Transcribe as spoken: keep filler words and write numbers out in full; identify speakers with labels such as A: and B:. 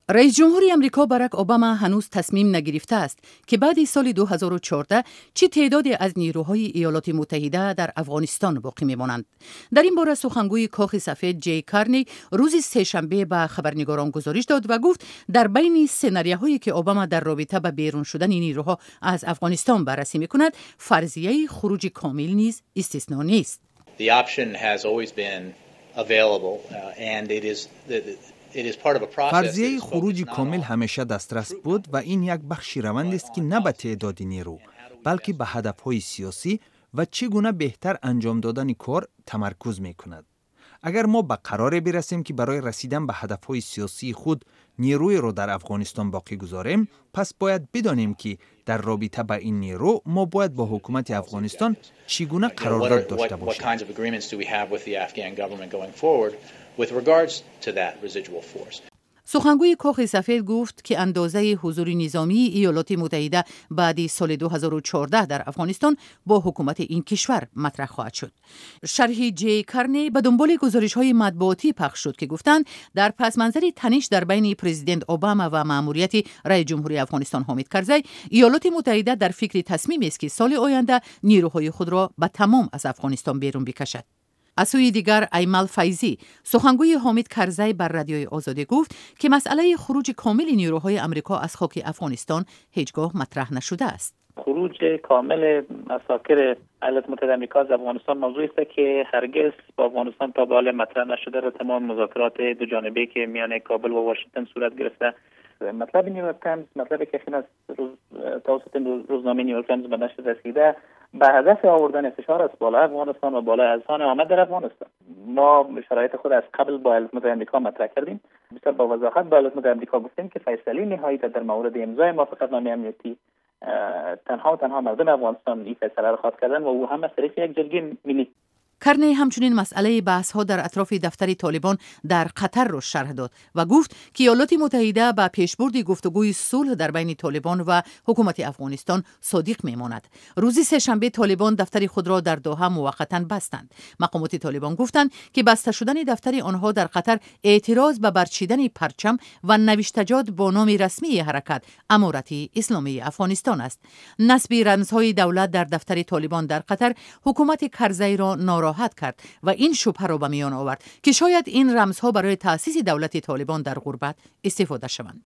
A: رئیس جمهوری آمریکا باراک اوباما هنوز تصمیم نگرفته است که بعد سال دو هزار و چهارده چه تعدادی از نیروهای ایالات متحده در افغانستان باقی میمانند. در این باره سخنگوی کاخ سفید جی کارنی روز سه‌شنبه به خبرنگاران گزارش داد و گفت در بین سناریوهایی که اوباما در رابطه با بیرون شدن نیروها از افغانستان بررسی میکند، فرضیه خروج کامل نیز استثنا نیست.
B: The option has always been available uh, and it is the,
C: فرضیه خروج کامل همیشه دسترس بود و این یک بخشی روند است که نه به تعداد نیرو بلکه به هدفهای سیاسی و چگونه بهتر انجام دادن کار تمرکز می کند. اگر ما به قرار برسیم که برای رسیدن به هدفهای سیاسی خود نیروی را در افغانستان باقی گذاریم، پس باید بدانیم که در رابطه با این نیرو ما باید با حکومت افغانستان چگونه قرارداد داشته باشیم.
A: سخنگوی کاخ سفید گفت که اندازه حضور نظامی ایالات متحده بعد سال دو هزار و چهارده در افغانستان با حکومت این کشور مطرح خواهد شد. شرح جی کارنی به دنبال گزارش‌های مطبوعاتی پخش شد که گفتند در پس منظر تنش در بین پرزیدنت اوباما و مأموریت رئیس جمهوری افغانستان حامد کرزی، ایالات متحده در فکر تصمیم است که سال آینده نیروهای خود را به تمام از افغانستان بیرون بکشد. از سوی دیگر ایمال فیضی سخنگوی حامد کرزی بر رادیوی آزادی گفت که مسئله خروج کامل نیروهای آمریکا از خاک افغانستان هیچگاه مطرح نشده است.
D: خروج کامل عساکر ایالات متحده آمریکا از افغانستان موضوعی است که هرگز با افغانستان تا به حال مطرح نشده. در تمام مذاکرات دو جانبه که میان کابل و واشنگتن صورت گرفته، مطلب نیویورک تایمز، مطلبی که خیلی از روز توسط روزنامه نیویورک تایمز به نشر رسیده، به هدف آوردن فشار از بالا افغانستان و بالا اذهان آمد در افغانستان. ما شرایط خود از قبل با ایالات متحده آمریکا مطرح کردیم. بسیار با وضاحت با ایالات متحده آمریکا گفتیم که فیصله نهایی در مورد امضای موافقتنامه امنیتی تنها و تنها مردم افغانستان این فیصله را خواهد کردن و او هم از طریق یک جلگه ملی.
A: کرنی همچنین مسئله بحث‌ها در اطراف دفتر طالبان در قطر را شرح داد و گفت که ایالات متحده به پیشبرد گفتگوی صلح در بین طالبان و حکومت افغانستان صادق میماند. روز سه‌شنبه طالبان دفتر خود را در دوحه موقتا بستند. مقامات طالبان گفتند که بسته شدن دفتر آنها در قطر اعتراض به برچیدن پرچم و نوشتجات با نام رسمی حرکت امارت اسلامی افغانستان است. نصب رمزهای دولت در دفتر طالبان در قطر حکومت کرزی را ناراحت راحت کرد و این شبهه را به میان آورد که شاید این رمزها برای تأسیس دولت طالبان در غربت استفاده شوند.